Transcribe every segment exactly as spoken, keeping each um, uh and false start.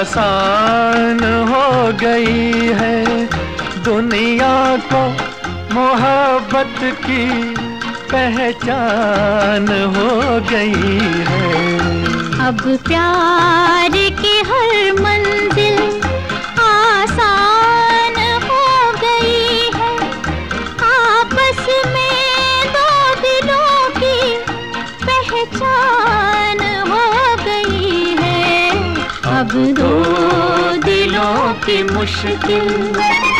आसान हो गई है, दुनिया को मोहब्बत की पहचान हो गई है। अब प्यार की हर मंजिल आसान हो गई है, आपस में दो दिलों की पहचान हो गई है। अब दो दिलों की मुश्किल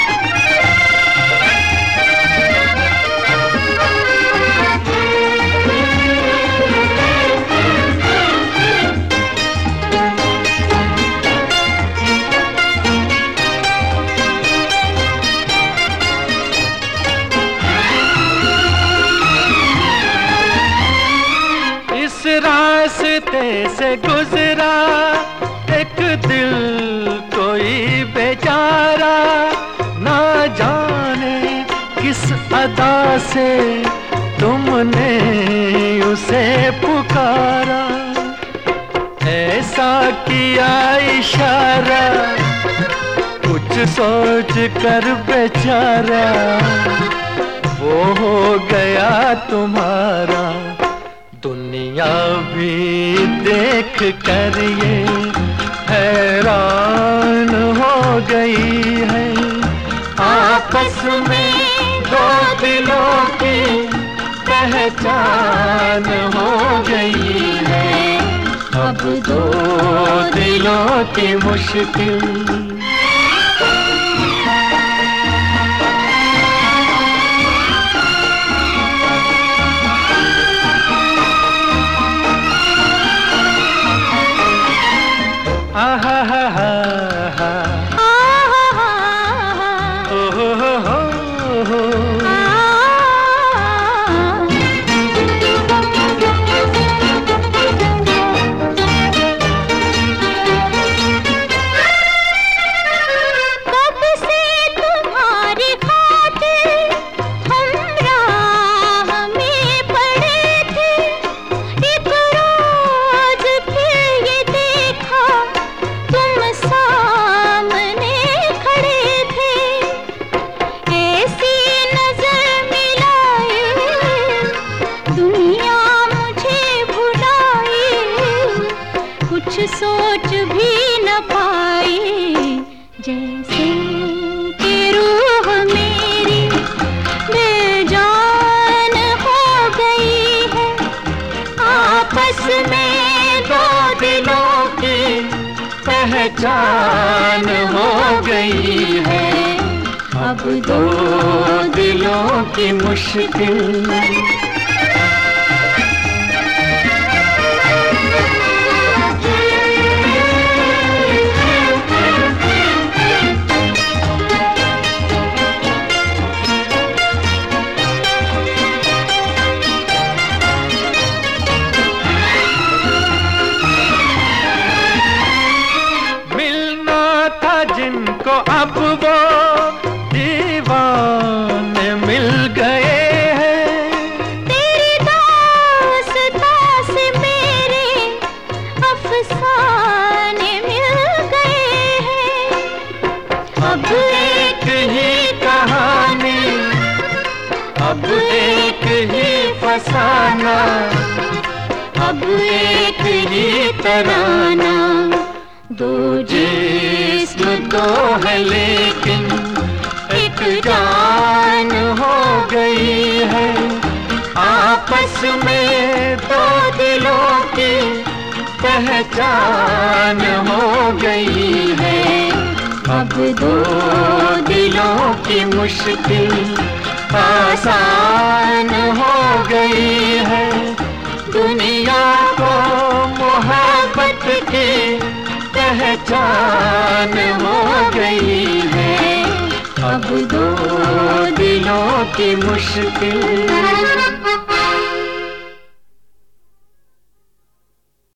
रास्ते से गुजरा एक दिल कोई बेचारा, ना जाने किस अदा से तुमने उसे पुकारा। ऐसा किया इशारा कुछ सोच कर बेचारा, वो हो गया तुम्हारा। दुनिया भी देख कर ये हैरान हो गई है, आपस में दो दिलों की पहचान हो गई है। अब दो दिलों की मुश्किल आहा हा हा हा ओ हो हो हो हो। कब से तुम्हारी खातिर हम राह में पड़े थे, एक रोज फिर ये देखा तुम सामने खड़े थे। ऐसी नजर मिलाए दुनिया मुझे भुलाए, कुछ सोच भी न पाए। जैसे कि रूह मेरी बेजान हो गई है, आपस में दो दिलों की पहचान हो गई है। अब दो दिलों की मुश्किल जिनको अब वो दीवाने मिल गए हैं। तेरी दास्तां से मेरे अफसाने मिल गए हैं। अब एक ही कहानी, अब एक ही फसाना, अब एक ही तराना। दो जिस्म तो है लेकिन एक जान हो गई है, आपस में दो दिलों की पहचान हो गई है। अब दो दिलों की मुश्किल आसान हो गई है, दुनिया को मोहब्बत की पहचान हो गई है। अब दो दिलों की मुश्किल